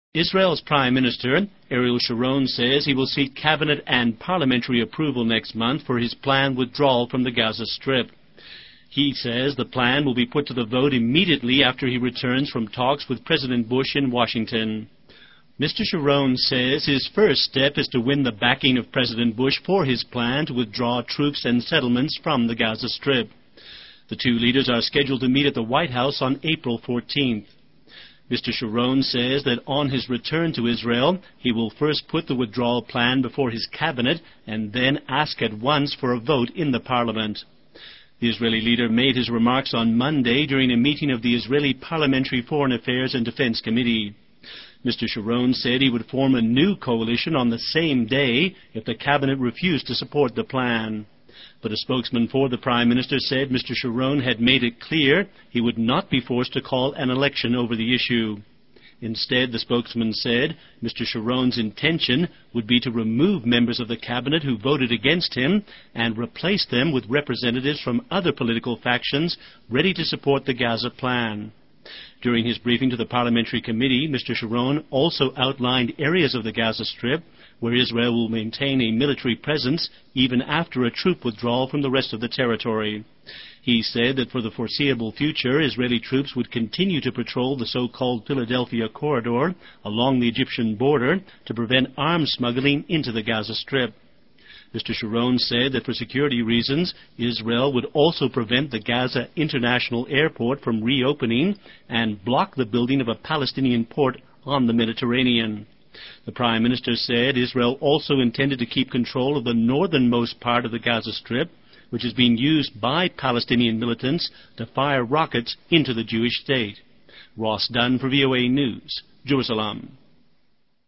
Israel's Prime Minister, Ariel Sharon, says he will seek cabinet and parliamentary approval next month for his planned withdrawal from the Gaza Strip. He says the plan will be put to the vote immediately after he returns from talks with President Bush in Washington. Mr. Sharon says his first step is to win the backing of President Bush for his plan to withdraw troops and settlements from the Gaza Strip. The two leaders are scheduled to meet at the White House on April 14th. Mr. Sharon says that on his return to Israel, he will first put the withdrawal plan before his cabinet and then ask at once for a vote in the parliament. The Israeli leader made his remarks on Monday during a meeting of the Israeli Parliamentary Foreign Affairs and Defense Committee. Mr. Sharon said he would form a new coalition on the same day if the cabinet refused to support the plan. But a spokesman for the Prime Minister said Mr. Sharon had made it clear he would not be forced to call an election over the issue. Instead, the spokesman said Mr. Sharon's intention would be to remove members of the cabinet who voted against him and replace them with representatives from other political factions ready to support the Gaza plan. During his briefing to the Parliamentary Committee, Mr. Sharon also outlined areas of the Gaza Strip where Israel will maintain a military presence even after a troop withdrawal from the rest of the territory. He said that for the foreseeable future, Israeli troops would continue to patrol the so-called Philadelphia Corridor along the Egyptian border to prevent arms smuggling into the Gaza Strip. Mr. Sharon said that for security reasons, Israel would also prevent the Gaza International Airport from reopening and block the building of a Palestinian port on the Mediterranean. The Prime Minister said Israel also intended to keep control of the northernmost part of the Gaza Strip, which is being used by Palestinian militants to fire rockets into the Jewish state. Ross Dunn for VOA News, Jerusalem.